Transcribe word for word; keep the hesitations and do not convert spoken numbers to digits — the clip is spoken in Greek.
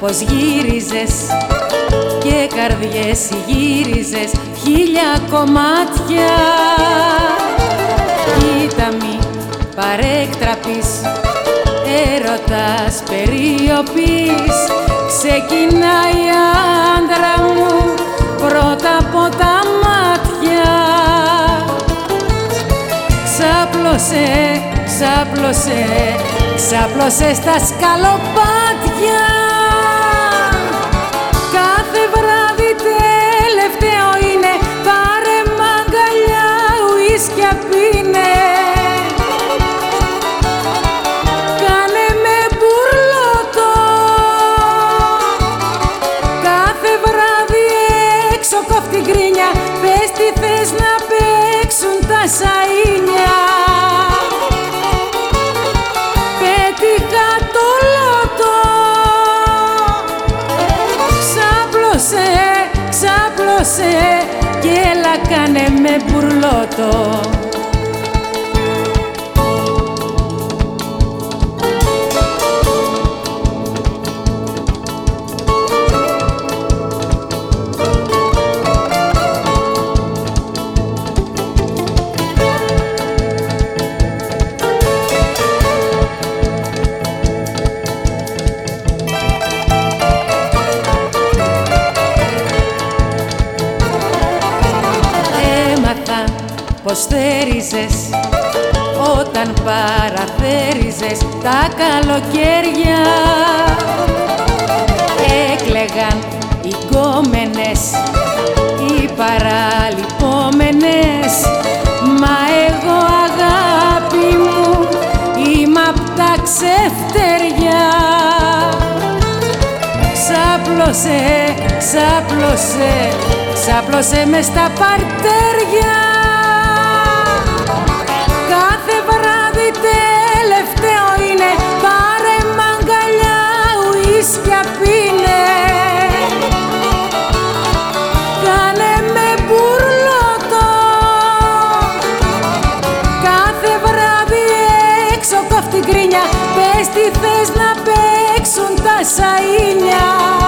πως γύριζες και καρδιές γύριζες χίλια κομμάτια. Κοίτα μη παρέκτραπεις, έρωτας περιοπής, ξεκινάει άντρα μου πρώτα από τα μάτια. Ξάπλωσε, ξάπλωσε, ξάπλωσε στα σκαλοπάτια. Κάθε βράδυ τελευταίο είναι, πάρε μαγκαλιά, ουίσκια πίνε. Κάνε με μπουρλότο. Κάθε βράδυ έξω κόφτει γκρίνια, πες τι θες να παίξουν τα σαΐνια. Πέτυχα το λότο. Ξάπλωσε, ξάπλωσε και έλα κάνε με μπουρλότο. Πως θέριζες όταν παραθέριζες τα καλοκαίρια. Έκλαιγαν οι γκόμενες, οι παραλυπόμενες, μα εγώ αγάπη μου είμαι απ' τα ξεφτεριά. Ξάπλωσε, ξάπλωσε, ξάπλωσε μες στα παρτέρια. Κάθε βράδυ τελευταίο είναι, πάρε μαγκαλιά, ουίσκια πίνε. Κάνε με μπουρλότο. Κάθε βράδυ έξω κόφτει γκρίνια, πες τι θες να παίξουν τα σαΐνια.